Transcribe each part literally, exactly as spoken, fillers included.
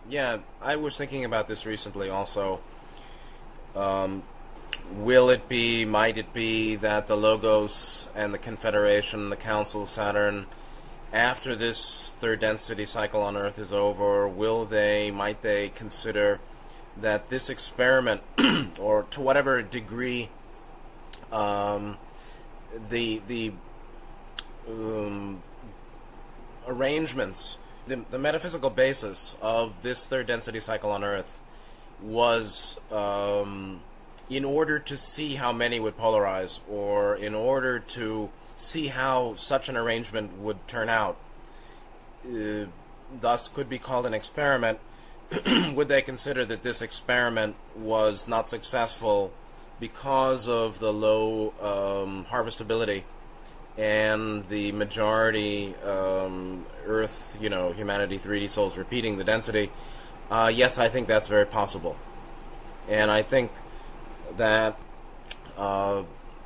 yeah, I was thinking about this recently also. Um, will it be, might it be that the Logos and the Confederation, the Council of Saturn, after this third density cycle on Earth is over, will they, might they consider that this experiment, or to whatever degree, um, the the um, arrangements, the, the metaphysical basis of this third density cycle on Earth was um, in order to see how many would polarize, or in order to see how such an arrangement would turn out, uh, thus could be called an experiment. Would they consider that this experiment was not successful because of the low um, harvestability and the majority um, Earth, you know, humanity, three D souls repeating the density? Uh, yes, I think that's very possible. And I think that uh,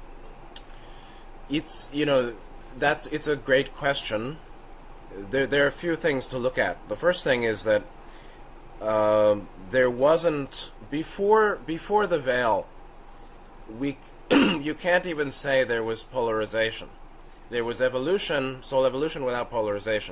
it's, you know, that's, it's a great question. There, there are a few things to look at. The first thing is that uh, there wasn't, before, before the veil, we, you can't even say there was polarization. There was evolution, soul evolution without polarization.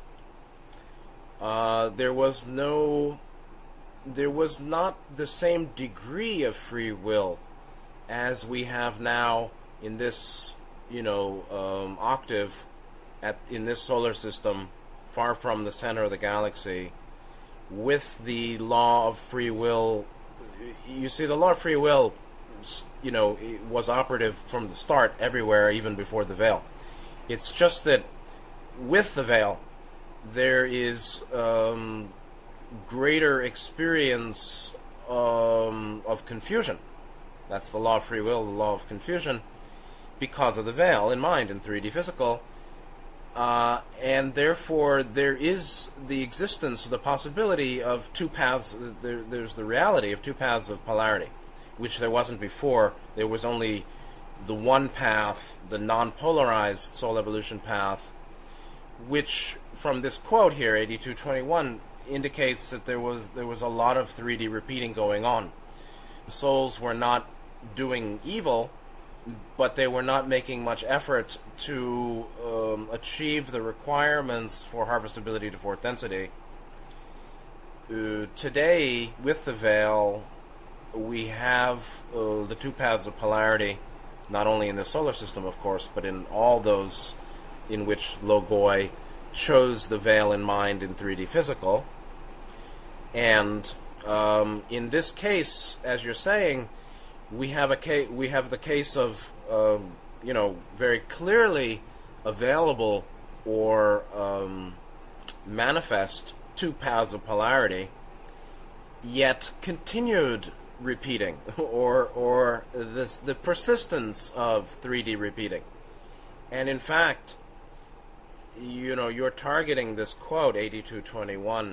Uh, there was no, there was not the same degree of free will as we have now in this, you know, um, octave at in this solar system, far from the center of the galaxy, with the law of free will. You see, the law of free will, you know, was operative from the start everywhere, even before the veil. It's just that with the veil, there is um, greater experience um, of confusion. That's the law of free will, the law of confusion, because of the veil in mind, in three D physical. Uh, and therefore, there is the existence, the possibility of two paths. There, there's the reality of two paths of polarity, which there wasn't before. There was only the one path, the non-polarized soul evolution path, which, from this quote here, eighty-two twenty-one, indicates that there was there was a lot of three D repeating going on. Souls were not doing evil, but they were not making much effort to um, achieve the requirements for harvestability to fourth density. Uh, today, with the veil, we have uh, the two paths of polarity, not only in the solar system, of course, but in all those in which Logoi chose the veil in mind in three D physical. And um, in this case, as you're saying, we have a ca- we have the case of uh, you know, very clearly available or um, manifest two paths of polarity, yet continued repeating, or or this the persistence of three D repeating. And in fact, you know, you're targeting this quote, eighty-two twenty-one,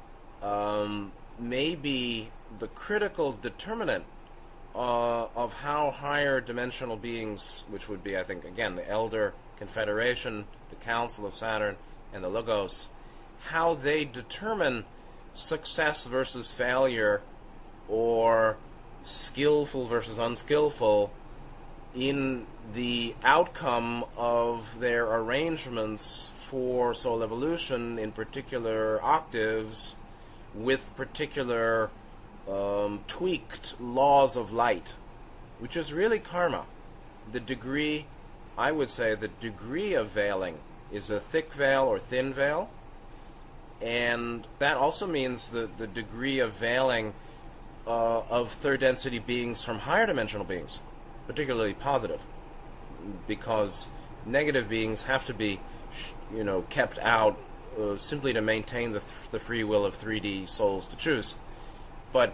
um, may be the critical determinant uh, of how higher dimensional beings, which would be, I think, again, the Elder Confederation, the Council of Saturn, and the Logos, how they determine success versus failure, or skillful versus unskillful, in the outcome of their arrangements for soul evolution in particular octaves with particular um, tweaked laws of light, which is really karma. The degree, I would say, the degree of veiling is a thick veil or thin veil, and that also means the, the degree of veiling uh, of third density beings from higher dimensional beings, particularly positive, because negative beings have to be, you know, kept out uh, simply to maintain the, th- the free will of three D souls to choose. But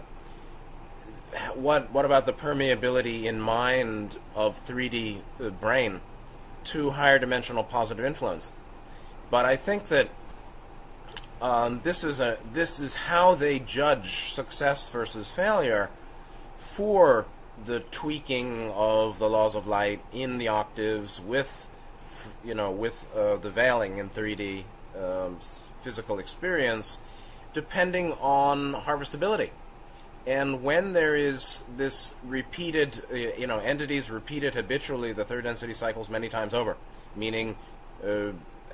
what what about the permeability in mind of three D uh, brain to higher dimensional positive influence? But I think that um, this is a this is how they judge success versus failure for the tweaking of the laws of light in the octaves with, you know, with uh, the veiling in three D um, physical experience. depending on harvestability. And when there is this repeated, you know, entities repeated habitually the third density cycles many times over, meaning uh, uh,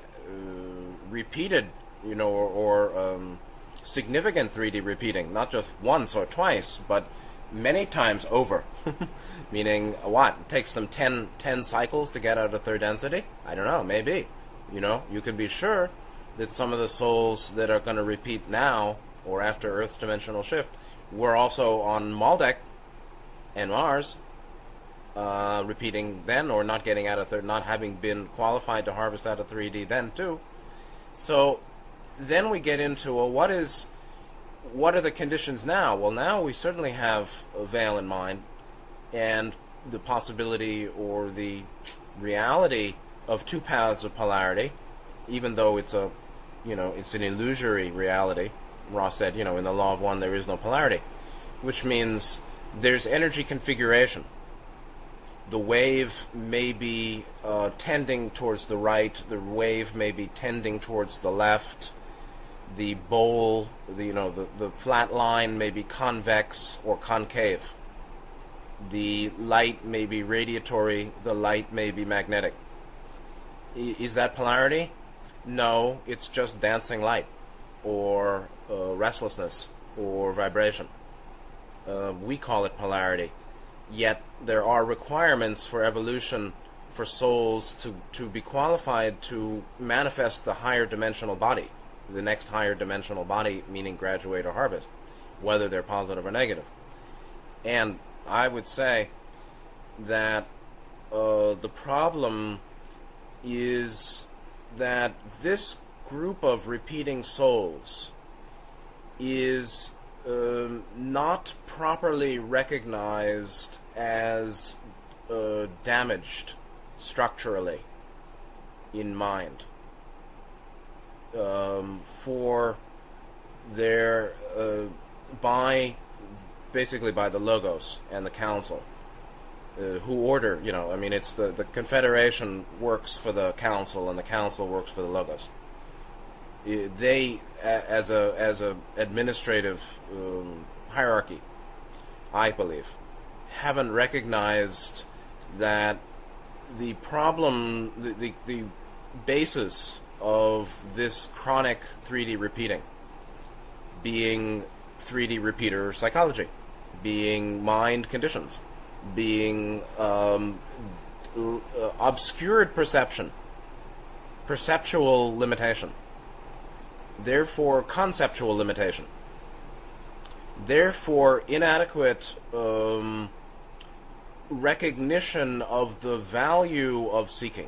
repeated, you know, or, or um, significant three D repeating, not just once or twice, but many times over, meaning what? It takes them ten, ten cycles to get out of third density? I don't know, maybe. You know, you can be sure that some of the souls that are going to repeat now or after Earth's dimensional shift were also on Maldek and Mars, uh, repeating then, or not getting out of third, not having been qualified to harvest out of three D then too. So then we get into, well, what is, what are the conditions now? Well, now we certainly have a veil in mind, and the possibility or the reality of two paths of polarity, even though it's a, you know, it's an illusory reality. Ross said, you know, in the law of one there is no polarity, which means there's energy configuration. The wave may be uh, tending towards the right, the wave may be tending towards the left, the bowl, the, you know, the, the flat line may be convex or concave. The light may be radiatory, the light may be magnetic. I, is that polarity? No, it's just dancing light, or uh, restlessness, or vibration. Uh, we call it polarity. Yet there are requirements for evolution for souls to, to be qualified to manifest the higher dimensional body, the next higher dimensional body, meaning graduate or harvest, whether they're positive or negative. And I would say that uh, the problem is that this group of repeating souls is um, not properly recognized as uh, damaged structurally in mind um, for their uh, by basically by the Logos and the Council, uh, who order, you know, I mean, it's the, the Confederation works for the Council and the Council works for the Logos. They, as a as a administrative um, hierarchy, I believe, haven't recognized that the problem, the, the, the basis of this chronic three D repeating being three D repeater psychology, being mind conditions, being um, uh, obscured perception, perceptual limitation, therefore conceptual limitation, therefore inadequate um, recognition of the value of seeking.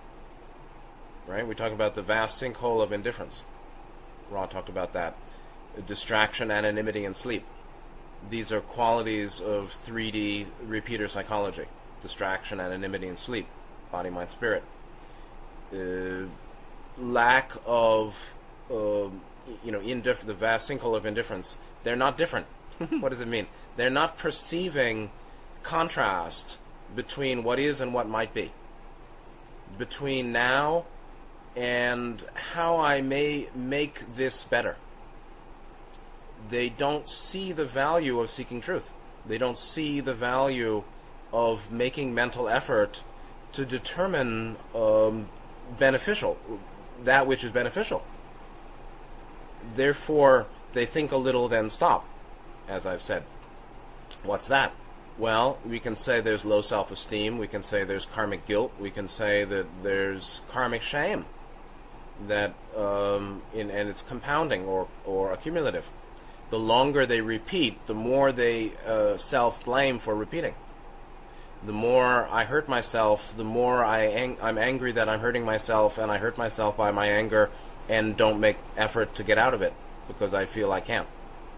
Right? We talk about the vast sinkhole of indifference. Ra talked about that. Distraction, anonymity, and sleep. These are qualities of three D repeater psychology. Distraction, anonymity, and sleep. Body, mind, spirit. Uh, lack of, uh, you know, indif- the vast sinkhole of indifference. They're not different. What does it mean? They're not perceiving contrast between what is and what might be. Between now and how I may make this better. They don't see the value of seeking truth. They don't see the value of making mental effort to determine um, beneficial, that which is beneficial. Therefore, they think a little, then stop, as I've said. What's that? Well, we can say there's low self-esteem, we can say there's karmic guilt, we can say that there's karmic shame, that um, in, and it's compounding or, or accumulative. The longer they repeat, the more they uh, self-blame for repeating. The more I hurt myself, the more I ang- I'm angry that I'm hurting myself, and I hurt myself by my anger and don't make effort to get out of it because I feel I can't.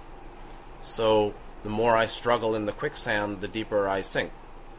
So the more I struggle in the quicksand, the deeper I sink.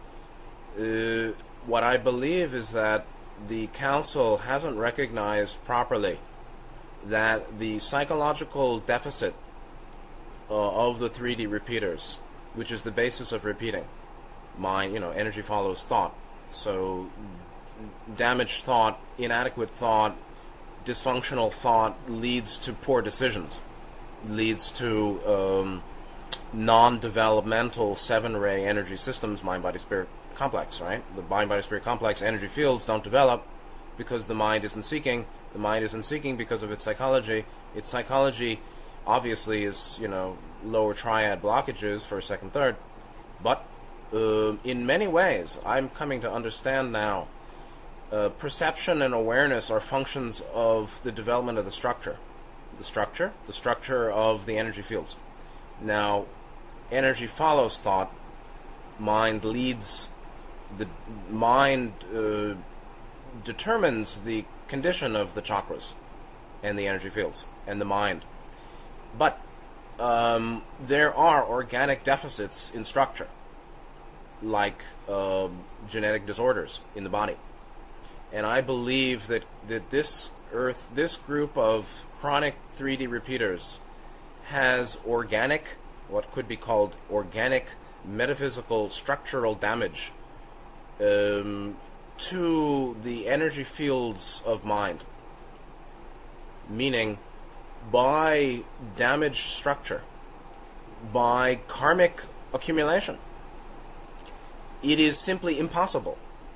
Uh, what I believe is that the Council hasn't recognized properly that the psychological deficit uh, of the three D repeaters, which is the basis of repeating, mind, you know, energy follows thought. So damaged thought, inadequate thought, dysfunctional thought leads to poor decisions. leads to um, non-developmental seven-ray energy systems, mind-body-spirit complex, right? The mind-body-spirit complex energy fields don't develop because the mind isn't seeking. The mind isn't seeking because of its psychology. Its psychology obviously is, you know, lower triad blockages for second, third. But uh, in many ways, I'm coming to understand now, uh, perception and awareness are functions of the development of the structure. The structure, the structure of the energy fields. Now, energy follows thought. Mind leads. The mind uh, determines the condition of the chakras and the energy fields and the mind. But um, there are organic deficits in structure, like uh, genetic disorders in the body. And I believe that, that this Earth, this group of chronic three D repeaters has organic, what could be called organic metaphysical structural damage um, to the energy fields of mind. Meaning, by damaged structure, by karmic accumulation, it is simply impossible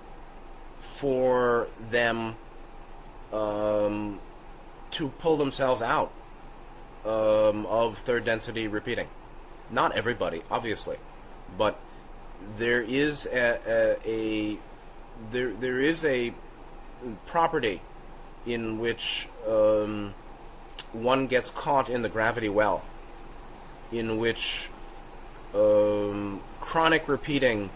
for them um, to pull themselves out um, of third density repeating. Not everybody, obviously, but there is a, a, a there there is a property in which um, one gets caught in the gravity well, in which um, chronic repeating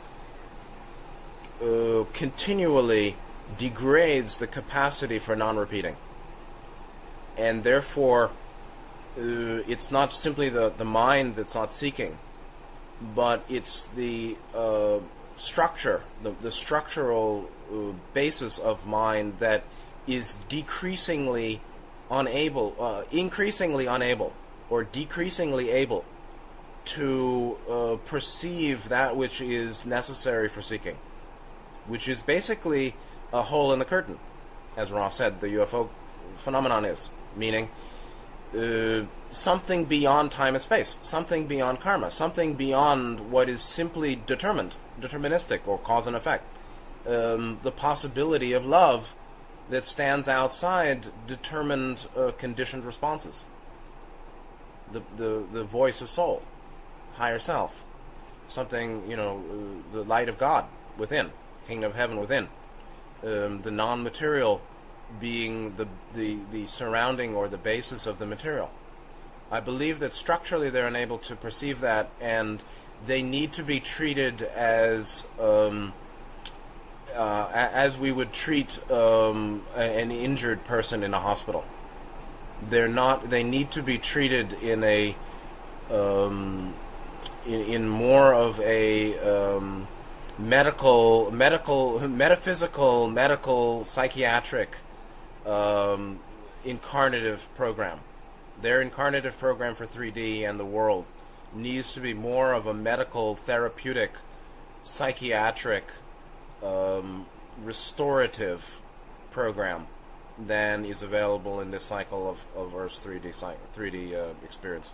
uh, continually degrades the capacity for non-repeating, and therefore uh, it's not simply the, the mind that's not seeking, but it's the uh, structure, the, the structural uh, basis of mind that is decreasingly unable, uh, increasingly unable, or decreasingly able to uh, perceive that which is necessary for seeking, which is basically a hole in the curtain, as Ross said, the U F O phenomenon is, meaning uh, something beyond time and space, something beyond karma, something beyond what is simply determined, deterministic, or cause and effect. Um, the possibility of love that stands outside determined uh, conditioned responses. The, the, the voice of soul, higher self, something, you know, uh, the light of God within, kingdom of heaven within. Um, the non-material being the, the, the surrounding or the basis of the material. I believe that structurally they're unable to perceive that, and they need to be treated as um, uh, as we would treat um, an injured person in a hospital. They're not. They need to be treated in a um, in, in more of a um, medical, medical, metaphysical, medical, psychiatric um, incarnative program. Their incarnative program for three D and the world needs to be more of a medical, therapeutic, psychiatric, um, restorative program than is available in this cycle of, of Earth's three D, three D uh, experience.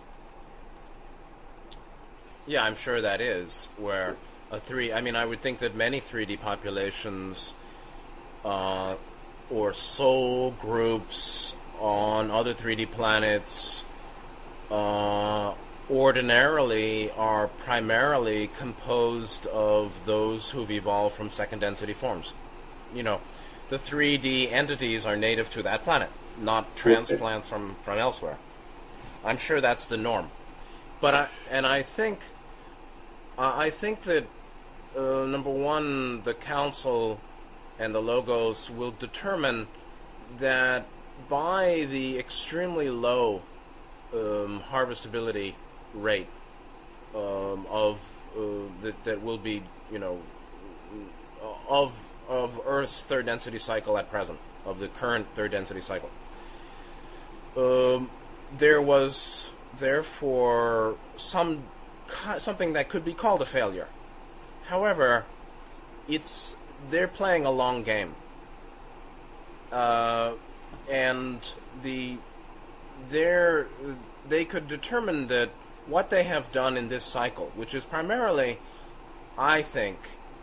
Yeah, I'm sure that is, where a three, I mean, I would think that many three D populations uh, or soul groups on other three D planets uh, ordinarily are primarily composed of those who've evolved from second density forms. You know, the three D entities are native to that planet, not transplants from, from elsewhere. I'm sure that's the norm. But I, and I think uh, I think that uh, number one, the council and the logos will determine that by the extremely low um, harvestability rate um, of uh, that that will be, you know, of of Earth's third density cycle at present, of the current third density cycle, um, there was therefore some something that could be called a failure. However, it's they're playing a long game, uh, and the their they could determine that what they have done in this cycle, which is primarily, I think,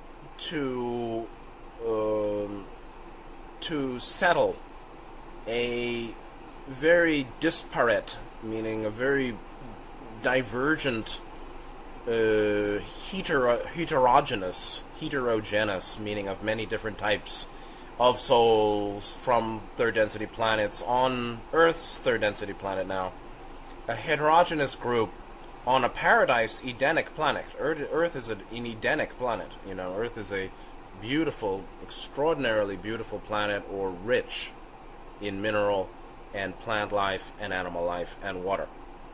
to um, to settle a very disparate, meaning a very divergent, uh, hetero heterogeneous, heterogeneous, meaning of many different types of souls from third density planets on Earth's third density planet now. A heterogeneous group on a paradise Edenic planet. Earth, Earth is an Edenic planet. You know, Earth is a beautiful, extraordinarily beautiful planet, or rich in mineral and plant life and animal life and water.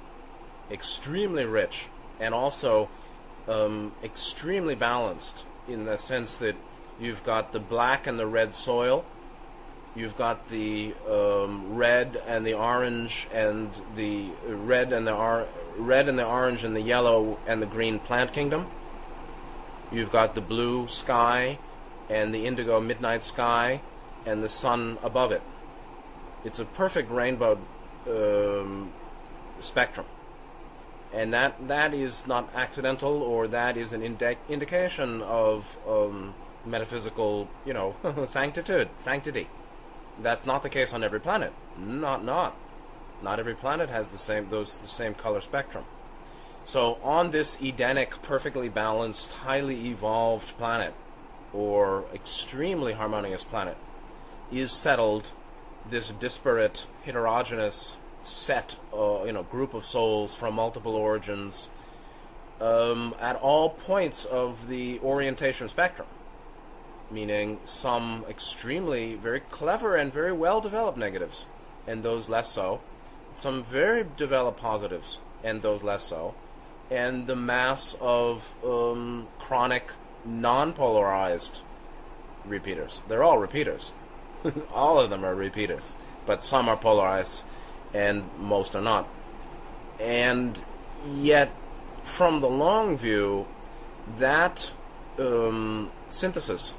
Extremely rich, and also um, extremely balanced in the sense that you've got the black and the red soil, you've got the um, red and the orange and the red and the or red and the orange and the yellow and the green plant kingdom. You've got the blue sky and the indigo midnight sky and the sun above it. It's a perfect rainbow um, spectrum. And that that is not accidental, or that is an indi indication of um, metaphysical, you know, sanctitude, sanctity. That's not the case on every planet. Not not. Not every planet has the same those the same color spectrum. So on this Edenic, perfectly balanced, highly evolved planet, or extremely harmonious planet, is settled this disparate, heterogeneous set, uh, you know, group of souls from multiple origins, um, at all points of the orientation spectrum. Meaning some extremely very clever and very well developed negatives, and those less so. Some very developed positives, and those less so. And the mass of um, chronic, non-polarized repeaters. They're all repeaters. All of them are repeaters. But some are polarized, and most are not. And yet, from the long view, that um, synthesis,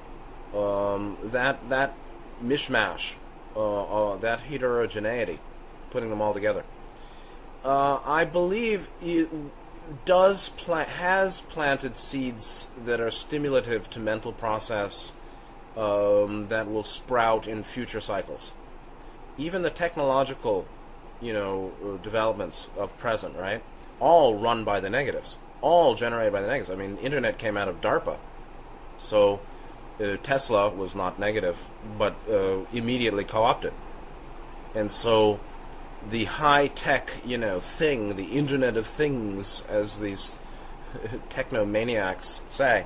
um, that that mishmash, uh, uh, that heterogeneity, putting them all together, uh, I believe it does pla has planted seeds that are stimulative to mental process, um, that will sprout in future cycles. Even the technological, you know, uh, developments of present, right? All run by the negatives. All generated by the negatives. I mean, the internet came out of DARPA. So uh, Tesla was not negative, but uh, immediately co-opted. And so the high-tech, you know, thing, the Internet of Things, as these technomaniacs say,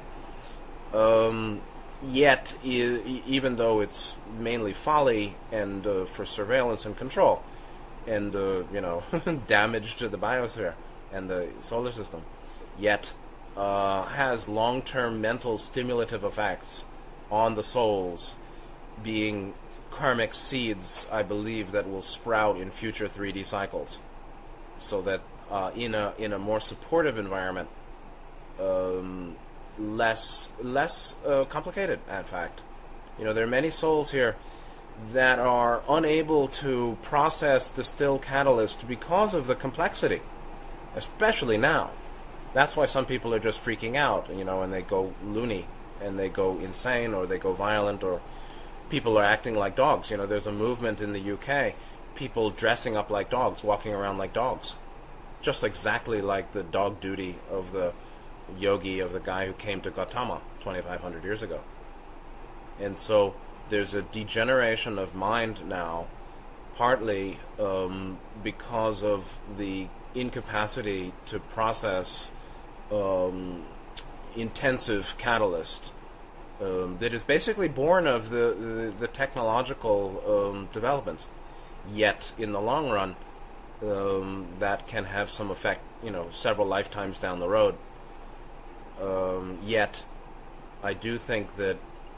um, yet, e even though it's mainly folly and uh, for surveillance and control, and uh, you know, damage to the biosphere and the solar system, yet uh, has long-term mental stimulative effects on the souls, being karmic seeds, I believe, that will sprout in future three D cycles, so that uh, in a in a more supportive environment, um, less less uh, complicated. In fact, you know, there are many souls here that are unable to process distill catalyst because of the complexity, especially now. That's why some people are just freaking out, you know, and they go loony, and they go insane, or they go violent, or people are acting like dogs. You know, there's a movement in the U K, people dressing up like dogs, walking around like dogs, just exactly like the dog duty of the yogi, of the guy who came to Gautama twenty-five hundred years ago. And so there's a degeneration of mind now, partly um, because of the incapacity to process um, intensive catalyst um, that is basically born of the, the, the technological um, developments. Yet, in the long run, um, that can have some effect, you know, several lifetimes down the road. Um, yet, I do think that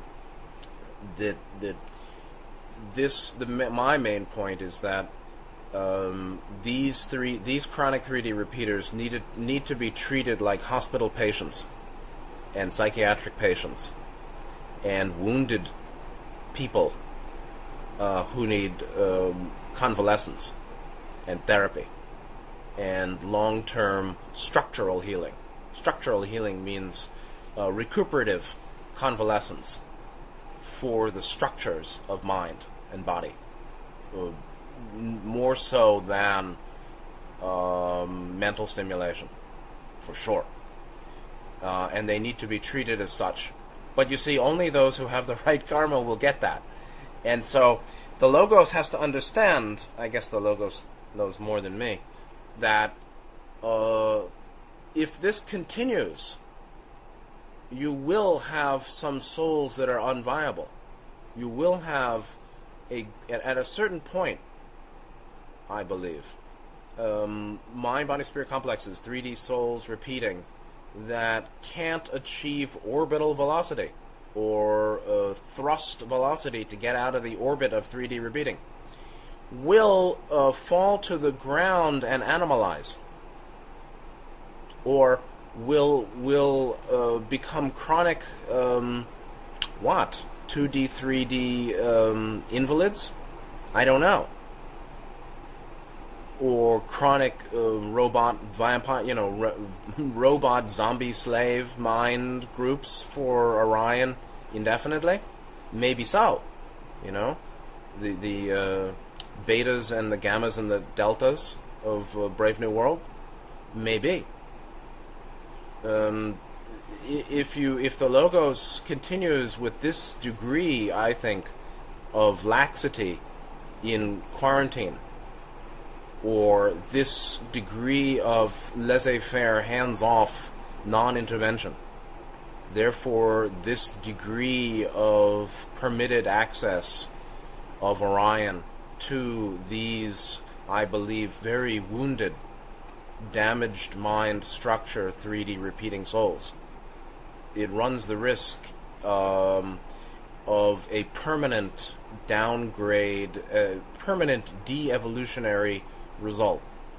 that that this the my main point is that um, these three these chronic three D repeaters needed need to be treated like hospital patients and psychiatric patients and wounded people uh, who need um, convalescence and therapy. and long-term structural healing. Structural healing means uh, recuperative convalescence for the structures of mind and body, uh, more so than um, mental stimulation, for sure. Uh, and they need to be treated as such. But you see, only those who have the right karma will get that. And so the Logos has to understand, I guess the Logos knows more than me, that uh, if this continues, you will have some souls that are unviable. You will have, a at a certain point, I believe, um, mind-body-spirit complexes, three D souls repeating, that can't achieve orbital velocity or uh, thrust velocity to get out of the orbit of three D repeating, will uh, fall to the ground and animalize, or will will uh, become chronic um, what two D three D um, invalids? I don't know. Or chronic uh, robot vampire, you know, ro robot zombie slave mind groups for Orion indefinitely? Maybe so. You know, the the uh, betas and the gammas and the deltas of uh, Brave New World. Maybe. Um, if you if the Logos continues with this degree, I think, of laxity in quarantine, or this degree of laissez-faire, hands-off, non-intervention, therefore this degree of permitted access of Orion to these, I believe, very wounded, damaged mind structure three D repeating souls, it runs the risk um, of a permanent downgrade, a permanent de-evolutionary result,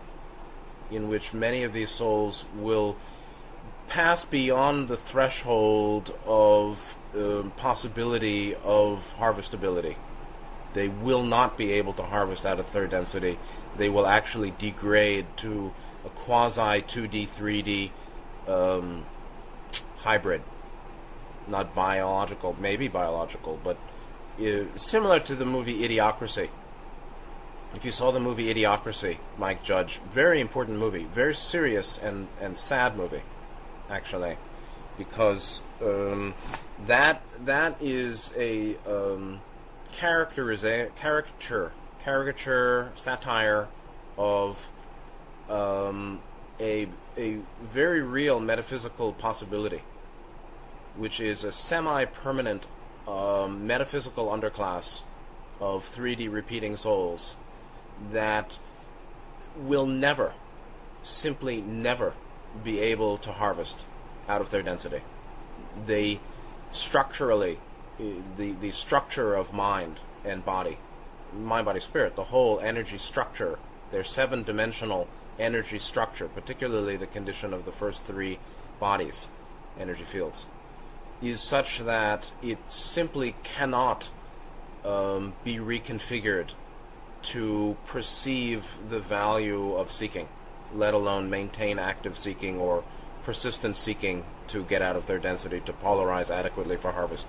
in which many of these souls will pass beyond the threshold of uh, possibility of harvestability. They will not be able to harvest out of third density. They will actually degrade to a quasi two D, three D um, hybrid. Not biological, maybe biological, but uh, similar to the movie Idiocracy. If you saw the movie Idiocracy, Mike Judge, very important movie, very serious and, and sad movie, actually, because um, that that is a um, characteriza- caricature, caricature, satire of um, a a very real metaphysical possibility, which is a semi-permanent um, metaphysical underclass of three D repeating souls that will never, simply never, be able to harvest out of their density. They structurally, the, the structure of mind and body, mind, body, spirit, the whole energy structure, their seven-dimensional energy structure, particularly the condition of the first three bodies, energy fields, is such that it simply cannot um, be reconfigured to perceive the value of seeking, let alone maintain active seeking or persistent seeking to get out of their density to polarize adequately for harvest.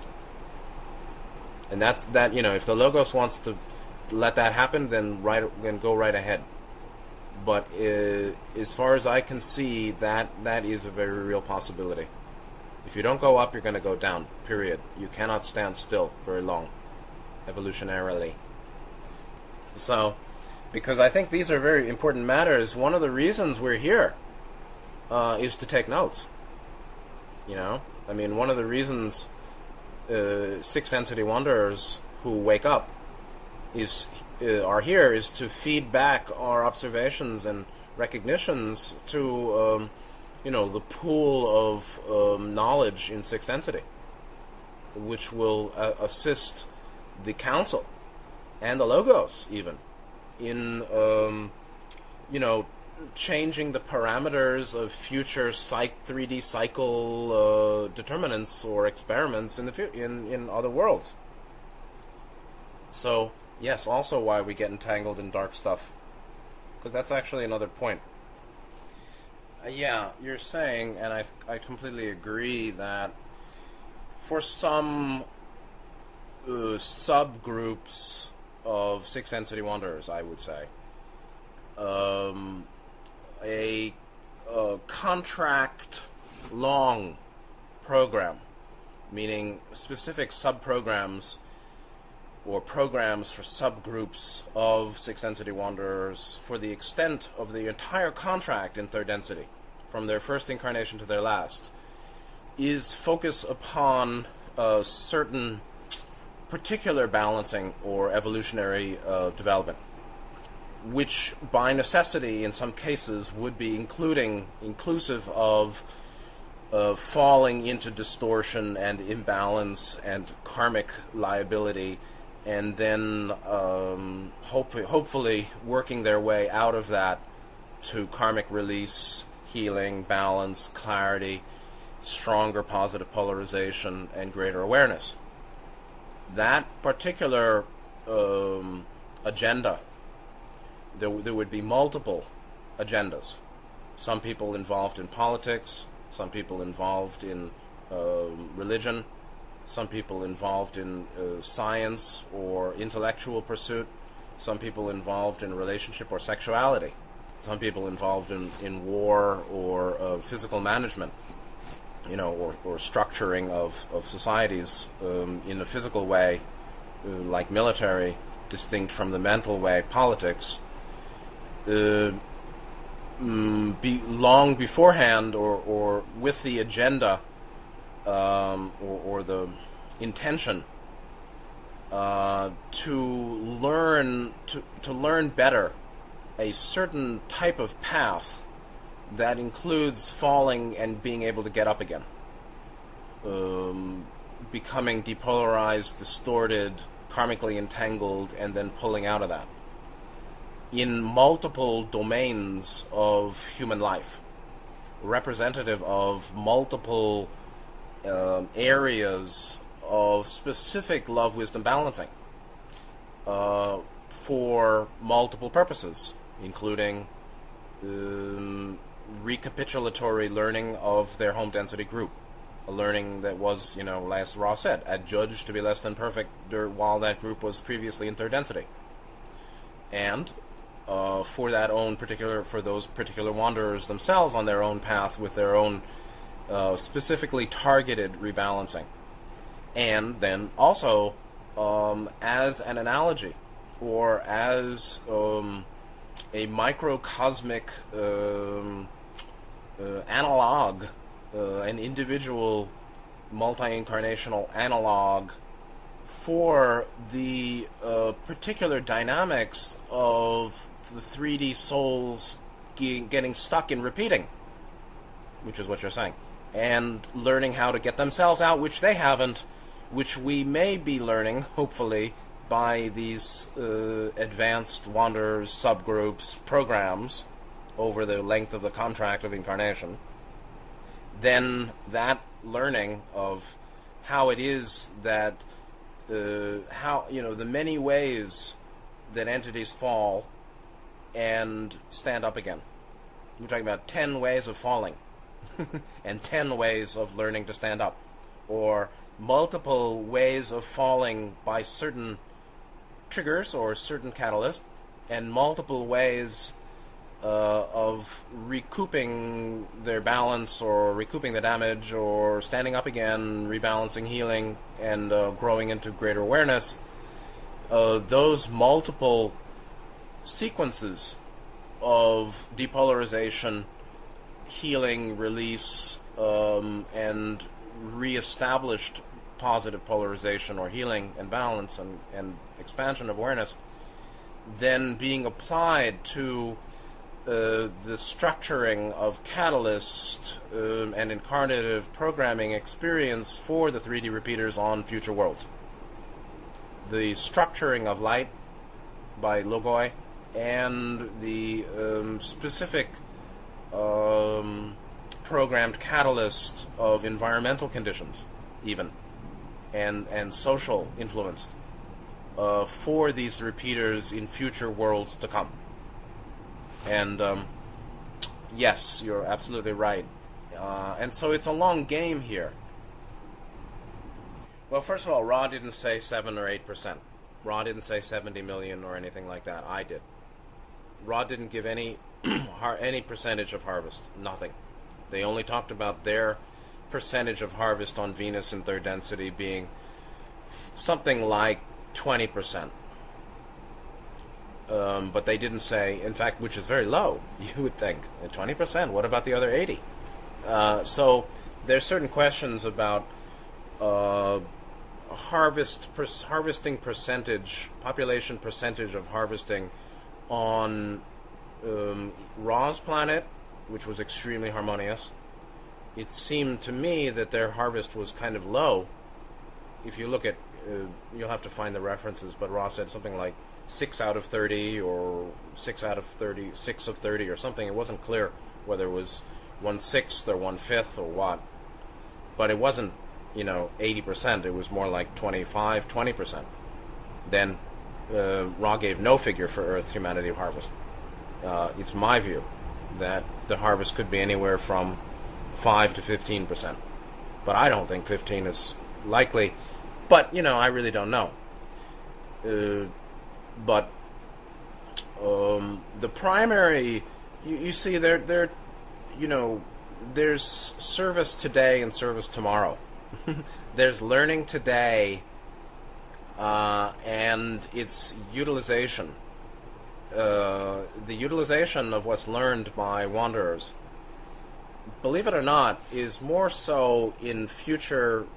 And that's that. You know, if the Logos wants to let that happen, then right, then go right ahead. But uh, as far as I can see, that that is a very real possibility. If you don't go up, you're going to go down. Period. You cannot stand still very long, evolutionarily. So, because I think these are very important matters, one of the reasons we're here uh, is to take notes. You know, I mean, one of the reasons uh, sixth density wanderers who wake up is uh, are here is to feed back our observations and recognitions to, um, you know, the pool of um, knowledge in sixth density, which will uh, assist the council and the Logos even in um, you know, changing the parameters of future psych three D cycle uh, determinants or experiments in the fu in in other worlds. So yes, also why we get entangled in dark stuff, because that's actually another point. Yeah, you're saying, and I, I completely agree, that for some uh, subgroups of sixth density wanderers, I would say, um, a, a contract long program, meaning specific subprograms or programs for subgroups of sixth density wanderers for the extent of the entire contract in third density, from their first incarnation to their last, is focus upon a certain particular balancing or evolutionary uh, development, which by necessity in some cases would be including inclusive of uh, falling into distortion and imbalance and karmic liability, and then um, hope, hopefully working their way out of that to karmic release, healing, balance, clarity, stronger positive polarization, and greater awareness. That particular um, agenda, there, there would be multiple agendas. Some people involved in politics, some people involved in uh, religion, some people involved in uh, science or intellectual pursuit, some people involved in relationship or sexuality, some people involved in, in war or uh, physical management, you know, or, or structuring of, of societies um, in a physical way, uh, like military, distinct from the mental way, politics. Uh, mm, be long beforehand or, or with the agenda Um, or, or the intention uh, to learn to, to learn better a certain type of path that includes falling and being able to get up again, um, becoming depolarized, distorted, karmically entangled, and then pulling out of that in multiple domains of human life, representative of multiple Um, areas of specific love wisdom balancing uh, for multiple purposes, including um, recapitulatory learning of their home density group, a learning that was, you know, as Ra said, adjudged to be less than perfect while that group was previously in third density, and uh, for that own particular, for those particular wanderers themselves on their own path with their own Uh, specifically targeted rebalancing. And then also um, as an analogy or as um, a microcosmic um, uh, analog, uh, an individual multi-incarnational analog for the uh, particular dynamics of the three D souls ge- getting stuck in repeating, which is what you're saying, and learning how to get themselves out, which they haven't, which we may be learning, hopefully, by these uh, advanced wanderers, subgroups, programs over the length of the contract of incarnation. Then that learning of how it is that, uh, how, you know, the many ways that entities fall and stand up again. We're talking about ten ways of falling. And ten ways of learning to stand up, or multiple ways of falling by certain triggers or certain catalysts, and multiple ways uh, of recouping their balance or recouping the damage or standing up again, rebalancing, healing, and uh, growing into greater awareness. Uh, those multiple sequences of depolarization, healing, release, um, and reestablished positive polarization or healing and balance and, and expansion of awareness, then being applied to uh, the structuring of catalyst um, and incarnative programming experience for the three D repeaters on future worlds. The structuring of light by Logoi and the um, specific Um, programmed catalyst of environmental conditions, even, and and social influence uh, for these repeaters in future worlds to come. And um, Yes, you're absolutely right. Uh, and so it's a long game here. Well, first of all, Ra didn't say seven or eight percent. Ra didn't say seventy million or anything like that. I did. Ra didn't give any any percentage of harvest. Nothing. They only talked about their percentage of harvest on Venus in third density being something like twenty percent. Um, but they didn't say, in fact, which is very low, you would think. twenty percent, what about the other eighty? Uh, so there's certain questions about uh, harvest per harvesting percentage, population percentage of harvesting on um, Ra's planet, which was extremely harmonious. It seemed to me that their harvest was kind of low. If you look at, uh, you'll have to find the references, but Ra said something like six out of thirty or six out of thirty, six of thirty or something. It wasn't clear whether it was one sixth or one fifth or what. But it wasn't, you know, eighty percent. It was more like twenty-five, twenty percent. Then uh, Ra gave no figure for Earth humanity harvest. Uh, it's my view that the harvest could be anywhere from five to fifteen percent. But I don't think fifteen is likely. But, you know, I really don't know. Uh, but um, the primary, you, you see, there, there, you know, there's service today and service tomorrow. There's learning today uh, and its utilization. Uh, the utilization of what's learned by wanderers, believe it or not, is more so in future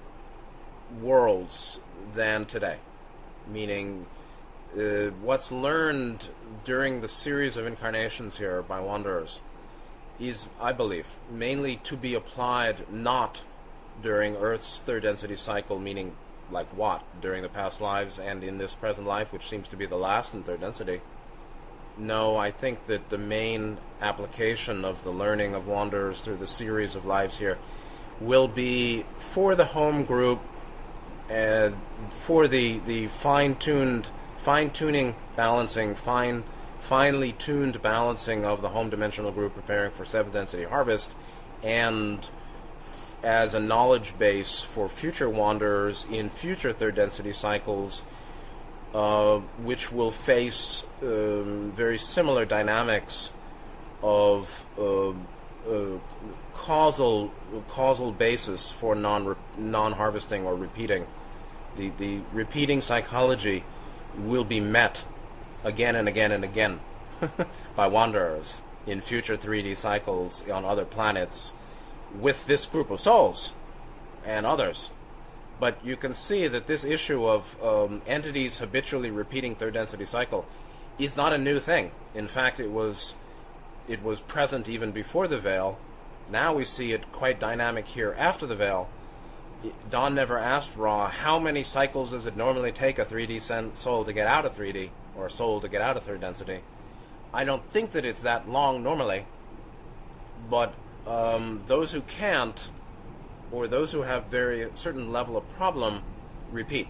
worlds than today. Meaning, uh, what's learned during the series of incarnations here by wanderers is, I believe, mainly to be applied not during Earth's third density cycle, meaning like what? During the past lives and in this present life, which seems to be the last in third density. No, I think that the main application of the learning of wanderers through the series of lives here will be for the home group and for the the fine-tuned, fine-tuning, balancing, fine, finely tuned balancing of the home dimensional group preparing for seventh density harvest, and as a knowledge base for future wanderers in future third density cycles, uh, which will face um, very similar dynamics of uh, uh, causal causal basis for non non harvesting or repeating. The the repeating psychology will be met again and again and again by wanderers in future three D cycles on other planets with this group of souls and others. But you can see that this issue of um, entities habitually repeating third density cycle is not a new thing. In fact, it was it was present even before the veil. Now we see it quite dynamic here after the veil. Don never asked Ra, how many cycles does it normally take a three D soul to get out of three D, or a soul to get out of third density? I don't think that it's that long normally, but um, those who can't, or those who have very certain level of problem, repeat.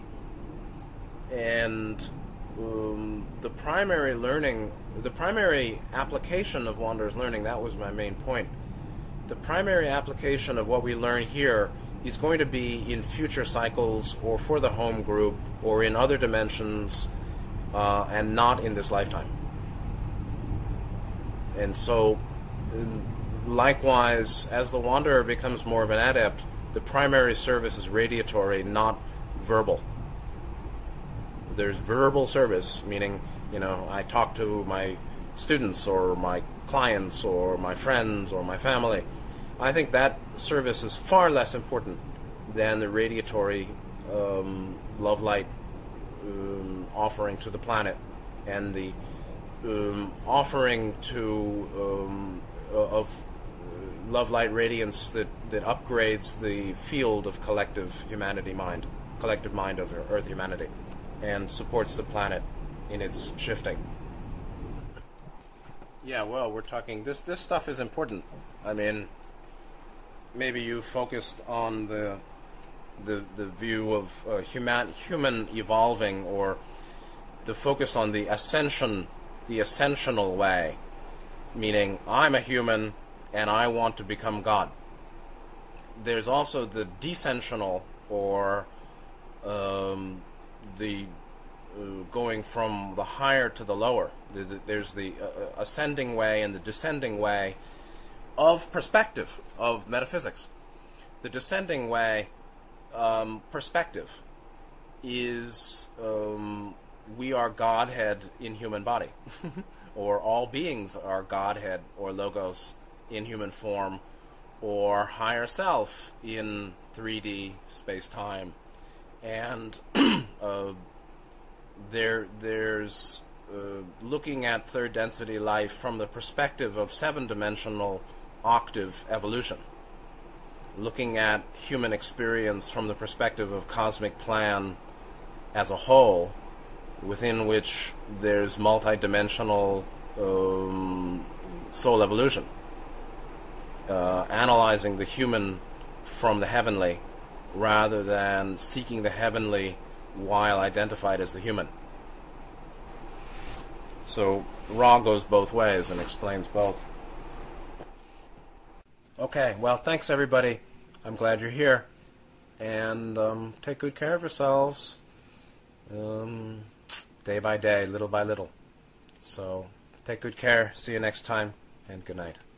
And um, the primary learning, the primary application of Wanderer's learning, that was my main point. The primary application of what we learn here is going to be in future cycles, or for the home group, or in other dimensions, uh, and not in this lifetime. And so, likewise, as the Wanderer becomes more of an adept, the primary service is radiatory, not verbal. There's verbal service, meaning, you know, I talk to my students, or my clients, or my friends, or my family. I think that service is far less important than the radiatory um, love light um, offering to the planet, and the um, offering to um, of love light radiance that, that upgrades the field of collective humanity mind, collective mind of Earth humanity, and supports the planet in its shifting. Yeah, well, we're talking, this this stuff is important. I mean, maybe you focused on the the the view of uh, human human evolving, or the focus on the ascension, the ascensional way, meaning I'm a human and I want to become God. There's also the descensional, or um, the uh, going from the higher to the lower. The, the, there's the uh, ascending way and the descending way of perspective, of metaphysics. The descending way, um, perspective, is um, we are Godhead in human body, or all beings are Godhead or Logos in human form, or higher self in three D space-time. And uh, there, there's uh, looking at third density life from the perspective of seven-dimensional octave evolution, looking at human experience from the perspective of cosmic plan as a whole, within which there's multi-dimensional um, soul evolution, uh, analyzing the human from the heavenly rather than seeking the heavenly while identified as the human. So Ra goes both ways and explains both. Okay, well, thanks everybody. I'm glad you're here. And um, take good care of yourselves, um, day by day, little by little. So take good care. See you next time, and good night.